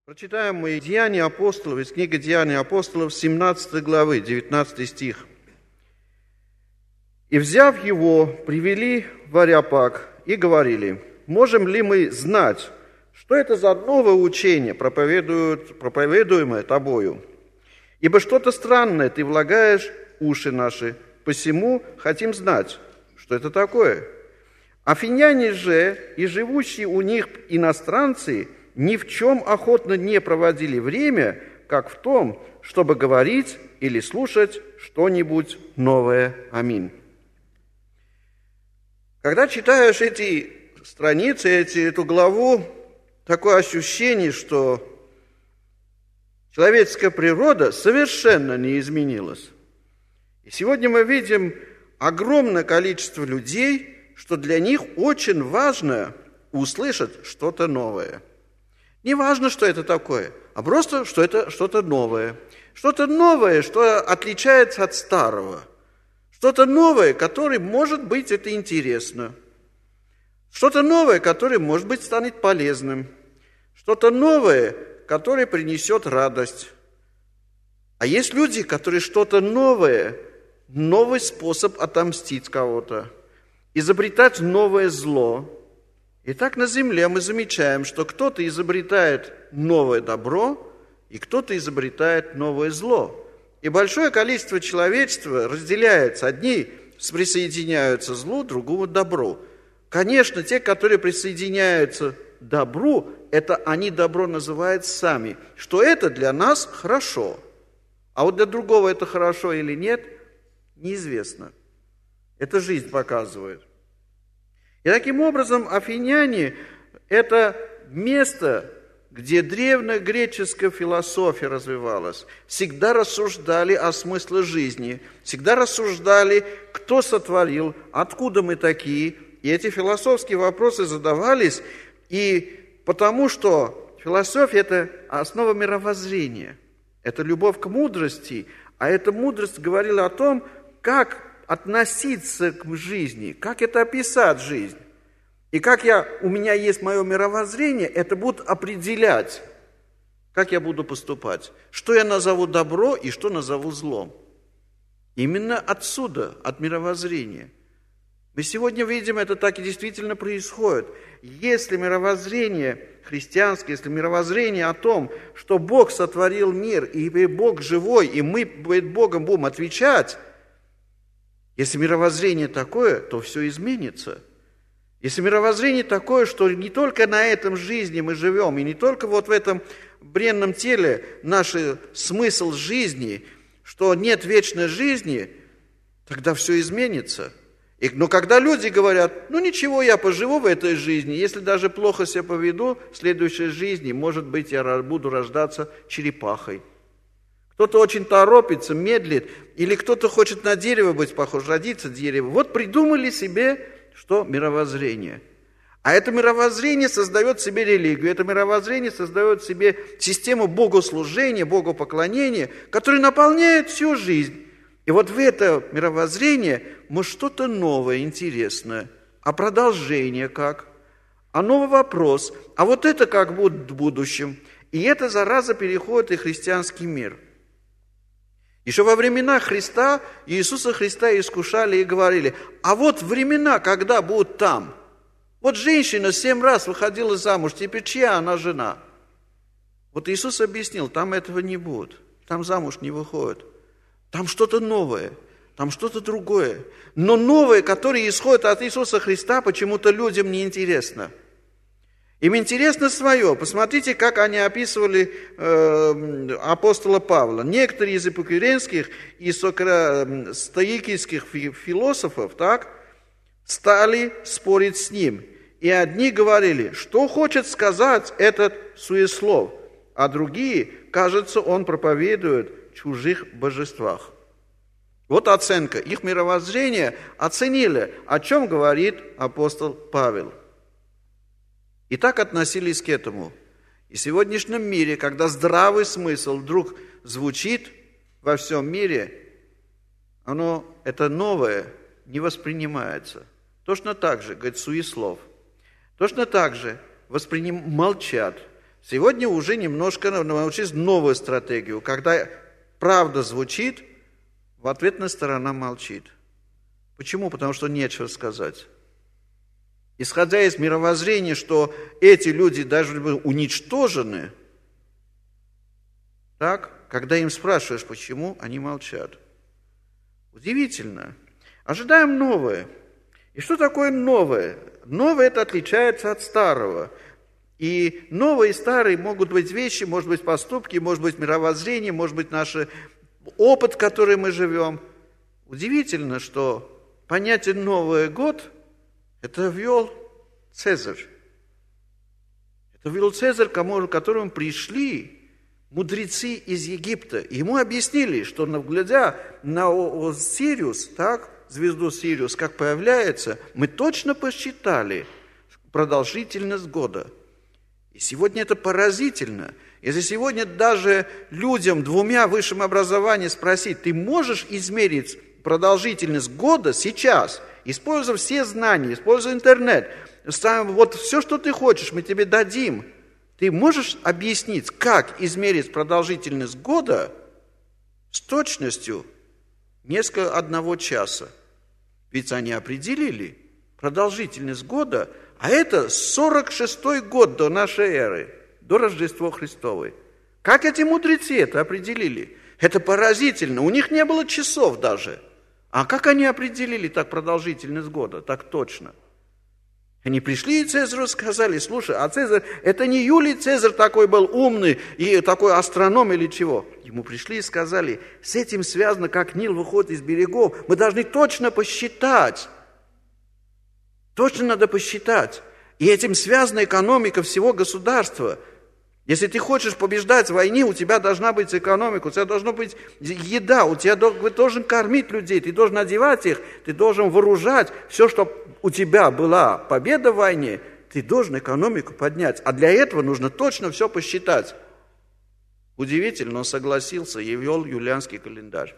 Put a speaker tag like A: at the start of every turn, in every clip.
A: Прочитаем мы Деяния апостолов, из книги Деяния апостолов, 17 главы, 19 стих. «И, взяв его, привели в Ареопаг и говорили: можем ли мы знать, что это за новое учение, проповедуемое тобою? Ибо что-то странное ты влагаешь в уши наши, посему хотим знать, что это такое. Афиняне же и живущие у них иностранцы ни в чем охотно не проводили время, как в том, чтобы говорить или слушать что-нибудь новое. Аминь». Когда читаешь эти страницы, эту главу, такое ощущение, что человеческая природа совершенно не изменилась. И сегодня мы видим огромное количество людей, что для них очень важно услышать что-то новое. Не важно, что это такое, а просто, что это что-то новое. Что-то новое, что отличается от старого. Что-то новое, которое, может быть, это интересно. Что-то новое, которое, может быть, станет полезным. Что-то новое, которое принесет радость. А есть люди, которые что-то новое, новый способ отомстить кого-то, изобретать новое зло. И так на земле мы замечаем, что кто-то изобретает новое добро, и кто-то изобретает новое зло. И большое количество человечества разделяется. Одни присоединяются к злу, другому к добру. Конечно, те, которые присоединяются к добру, это они добро называют сами, что это для нас хорошо. А вот для другого это хорошо или нет, неизвестно. Это жизнь показывает. И таким образом афиняне – это место, где древнегреческая философия развивалась. Всегда рассуждали о смысле жизни, всегда рассуждали, кто сотворил, откуда мы такие. И эти философские вопросы задавались, и потому что философия – это основа мировоззрения, это любовь к мудрости, а эта мудрость говорила о том, как относиться к жизни, как это описать жизнь. И как у меня есть мое мировоззрение, это будет определять, как я буду поступать, что я назову добро и что назову злом. Именно отсюда, от мировоззрения. Мы сегодня видим, это так и действительно происходит. Если мировоззрение христианское, если мировоззрение о том, что Бог сотворил мир, и Бог живой, и мы перед Богом будем отвечать, если мировоззрение такое, то все изменится. Если мировоззрение такое, что не только на этом жизни мы живем, и не только вот в этом бренном теле наш смысл жизни, что нет вечной жизни, тогда все изменится. Но когда люди говорят, ничего, я поживу в этой жизни, если даже плохо себя поведу, в следующей жизни, может быть, я буду рождаться черепахой. Кто-то очень торопится, медлит, или кто-то хочет на дерево быть похож, родиться деревом. Вот придумали себе, что мировоззрение. А это мировоззрение создает себе религию, это мировоззрение создает себе систему богослужения, богопоклонения, которая наполняет всю жизнь. И вот в это мировоззрение мы что-то новое, интересное. А продолжение как? А новый вопрос. А вот это как будет в будущем? И эта зараза переходит и в христианский мир. Еще во времена Христа, Иисуса Христа искушали и говорили, а вот времена, когда будут там. Вот женщина 7 раз выходила замуж, теперь чья она жена? Вот Иисус объяснил, там этого не будет, там замуж не выходит. Там что-то новое, там что-то другое. Но новое, которое исходит от Иисуса Христа, почему-то людям не интересно. Им интересно свое. Посмотрите, как они описывали апостола Павла. Некоторые из эпикурейских и стоикийских философов стали спорить с ним. И одни говорили, что хочет сказать этот суеслов, а другие, кажется, он проповедует чужих божествах. Вот оценка. Их мировоззрение оценили, о чем говорит апостол Павел. И так относились к этому. И в сегодняшнем мире, когда здравый смысл вдруг звучит во всем мире, это новое не воспринимается. Точно так же, говорит суеслов. Точно так же молчат. Сегодня уже немножко научились новую стратегию, когда правда звучит, в ответная сторона молчит. Почему? Потому что нечего сказать. Исходя из мировоззрения, что эти люди должны быть уничтожены, так, когда им спрашиваешь, почему, они молчат. Удивительно. Ожидаем новое. И что такое новое? Новое это отличается от старого. И новые и старые могут быть вещи, может быть поступки, может быть мировоззрение, может быть наш опыт, в котором мы живем. Удивительно, что понятие «Новый год» это ввел Цезарь. Это ввел Цезарь, к которому пришли мудрецы из Египта. Ему объяснили, что, глядя на Сириус, так, звезду Сириус, как появляется, мы точно посчитали продолжительность года. И сегодня это поразительно. Если сегодня даже людям 2 высшим образованием спросить, ты можешь измерить продолжительность года сейчас, используя все знания, используя интернет, вот все, что ты хочешь, мы тебе дадим. Ты можешь объяснить, как измерить продолжительность года с точностью одного часа? Ведь они определили продолжительность года, а это 46-й год до нашей эры, до Рождества Христовой. Как эти мудрецы это определили? Это поразительно. У них не было часов даже. А как они определили так продолжительность года, так точно? Они пришли и Цезарю сказали, слушай, а Цезарь, это не Юлий Цезарь такой был умный и такой астроном или чего? Ему пришли и сказали, с этим связано, как Нил выходит из берегов, мы должны точно посчитать. Точно надо посчитать. И этим связана экономика всего государства. Если ты хочешь побеждать в войне, у тебя должна быть экономика, у тебя должна быть еда, вы должен кормить людей, ты должен одевать их, ты должен вооружать. Все, что у тебя была победа в войне, ты должен экономику поднять. А для этого нужно точно все посчитать. Удивительно, он согласился и ввел юлианский календарь.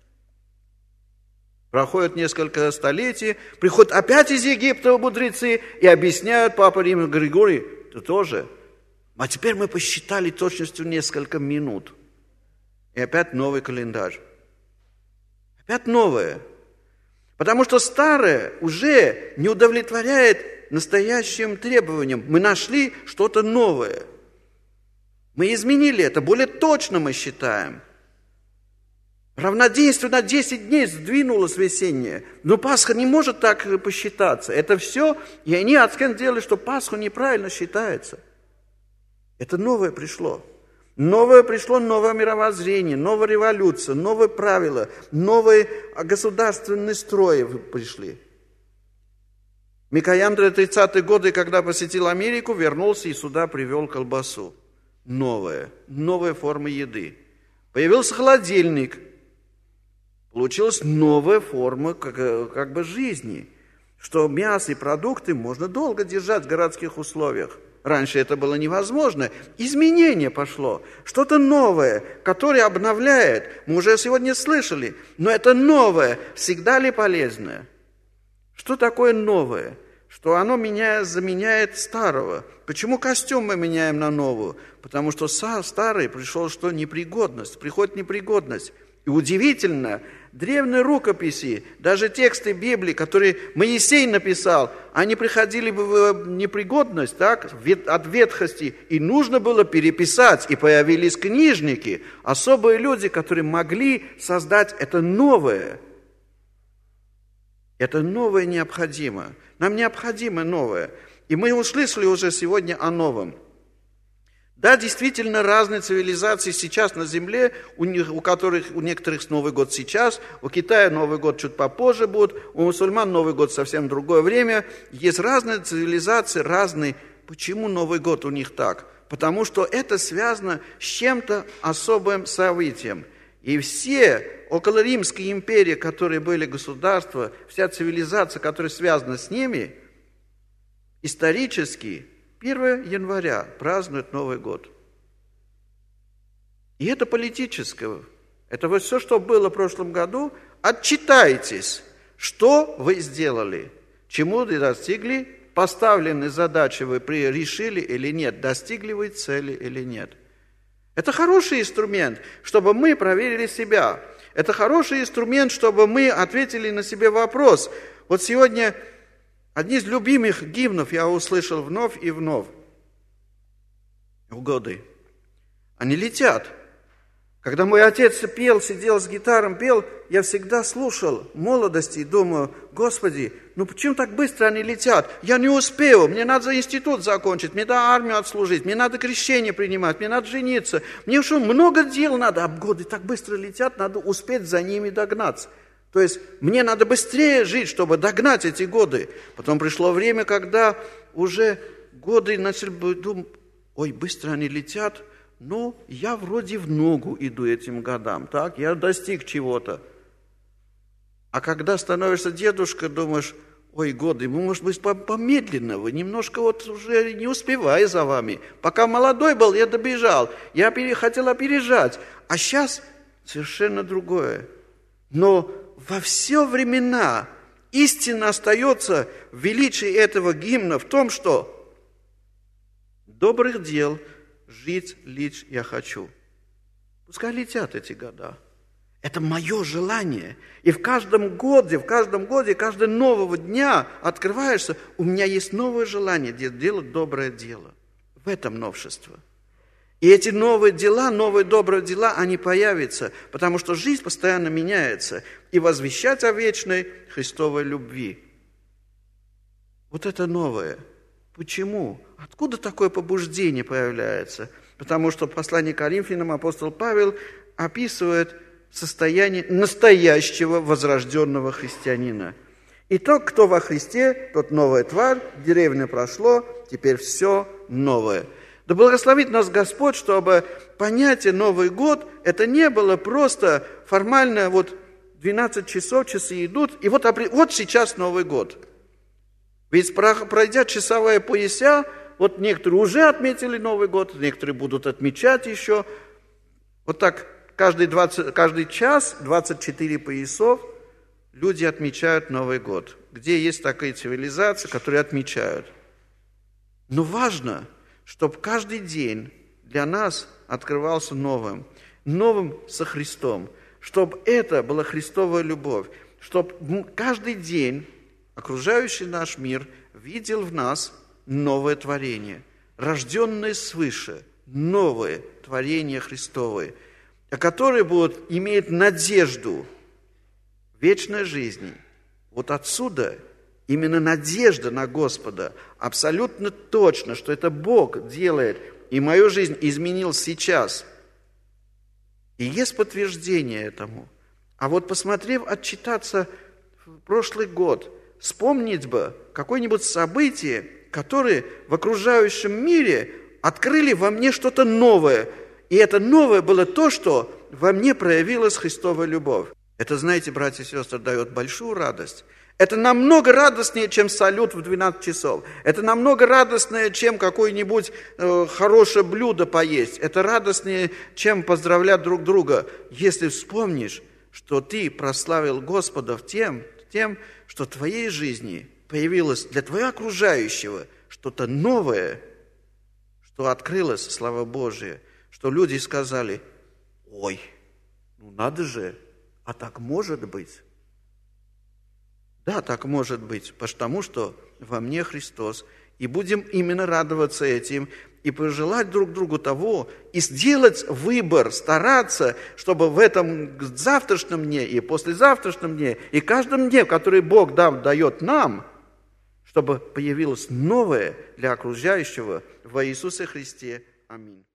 A: Проходит несколько столетий, приходят опять из Египта мудрецы и объясняют Папа Римский Григорий, ты тоже. А теперь мы посчитали точностью несколько минут. И опять новый календарь. Опять новое. Потому что старое уже не удовлетворяет настоящим требованиям. Мы нашли что-то новое. Мы изменили это, более точно мы считаем. Равноденствие на 10 дней сдвинулось весеннее. Но Пасха не может так посчитаться. Это все, и они делали, что Пасха неправильно считается. Это новое пришло. Новое пришло, новое мировоззрение, новая революция, новые правила, новые государственные строи пришли. Микоян в 30-е годы, когда посетил Америку, вернулся и сюда привел колбасу. Новая форма еды. Появился холодильник. Получилась новая форма как бы жизни, что мясо и продукты можно долго держать в городских условиях. Раньше это было невозможно. Изменение пошло. Что-то новое, которое обновляет. Мы уже сегодня слышали. Но это новое всегда ли полезное? Что такое новое? Что оно заменяет старого. Почему костюм мы меняем на новую? Потому что старый пришел что? Непригодность. Приходит непригодность. И удивительно, древние рукописи, даже тексты Библии, которые Моисей написал, они приходили в непригодность, так, от ветхости, и нужно было переписать, и появились книжники, особые люди, которые могли создать это новое. Это новое необходимо. Нам необходимо новое. И мы услышали уже сегодня о новом. Да, действительно, разные цивилизации сейчас на Земле, у некоторых Новый год сейчас, у Китая Новый год чуть попозже будет, у мусульман Новый год совсем другое время. Есть разные цивилизации, разные. Почему Новый год у них так? Потому что это связано с чем-то особым событием. И все около Римской империи, которые были государства, вся цивилизация, которая связана с ними, исторически 1 января празднуют Новый год. И это политическое. Это вот все, что было в прошлом году. Отчитайтесь, что вы сделали, чему вы достигли, поставленные задачи вы решили или нет, достигли вы цели или нет. Это хороший инструмент, чтобы мы проверили себя. Это хороший инструмент, чтобы мы ответили на себе вопрос. Вот сегодня одни из любимых гимнов я услышал вновь и вновь. В годы. Они летят. Когда мой отец пел, сидел с гитаром, пел, я всегда слушал в молодости и думаю: Господи, ну почему так быстро они летят? Я не успею, мне надо институт закончить, мне надо армию отслужить, мне надо крещение принимать, мне надо жениться. Мне что, много дел надо, а годы так быстро летят, надо успеть за ними догнаться. То есть мне надо быстрее жить, чтобы догнать эти годы. Потом пришло время, когда уже годы начали думать: ой, быстро они летят. Ну, я вроде в ногу иду этим годам, так? Я достиг чего-то. А когда становишься дедушкой, думаешь: ой, годы, может быть, помедленно, вы немножко вот уже не успеваю за вами. Пока молодой был, я добежал, я хотел опережать. А сейчас совершенно другое. Но во все времена истина остается в величии этого гимна в том, что добрых дел жить лишь я хочу. Пускай летят эти года. Это мое желание. И в каждом годе, каждого нового дня открываешься, у меня есть новое желание делать доброе дело. В этом новшество. И эти новые дела, новые добрые дела, они появятся, потому что жизнь постоянно меняется. И возвещать о вечной Христовой любви. Вот это новое. Почему? Откуда такое побуждение появляется? Потому что в послании к Коринфянам апостол Павел описывает состояние настоящего возрожденного христианина. И тот, кто во Христе, тот новая тварь, деревня прошло, теперь все новое. Да благословит нас Господь, чтобы понятие Новый год, это не было просто формально 12 часов, часы идут, и вот сейчас Новый год. Ведь пройдя часовые пояса, вот некоторые уже отметили Новый год, некоторые будут отмечать еще. Вот так каждый час 24 поясов люди отмечают Новый год. Где есть такие цивилизации, которые отмечают. Но важно, чтобы каждый день для нас открывался новым со Христом. Чтобы это была Христовая любовь. Чтобы каждый день окружающий наш мир видел в нас новое творение, рожденное свыше, новое творение Христовое, которое будет иметь надежду вечной жизни. Вот отсюда именно надежда на Господа, абсолютно точно, что это Бог делает, и мою жизнь изменил сейчас. И есть подтверждение этому. А вот посмотрев, отчитаться в прошлый год, вспомнить бы какое-нибудь событие, которые в окружающем мире открыли во мне что-то новое. И это новое было то, что во мне проявилась Христовая любовь. Это, знаете, братья и сестры, дает большую радость. Это намного радостнее, чем салют в 12 часов. Это намного радостнее, чем какое-нибудь хорошее блюдо поесть. Это радостнее, чем поздравлять друг друга. Если вспомнишь, что ты прославил Господа тем, что в твоей жизни появилось для твоего окружающего что-то новое, что открылось, слава Божия, что люди сказали: ой, ну надо же, а так может быть. Да, так может быть, потому что во мне Христос. И будем именно радоваться этим, и пожелать друг другу того, и сделать выбор, стараться, чтобы в этом завтрашнем дне, и послезавтрашнем дне, и каждом дне, который Бог дает нам, чтобы появилось новое для окружающего во Иисусе Христе. Аминь.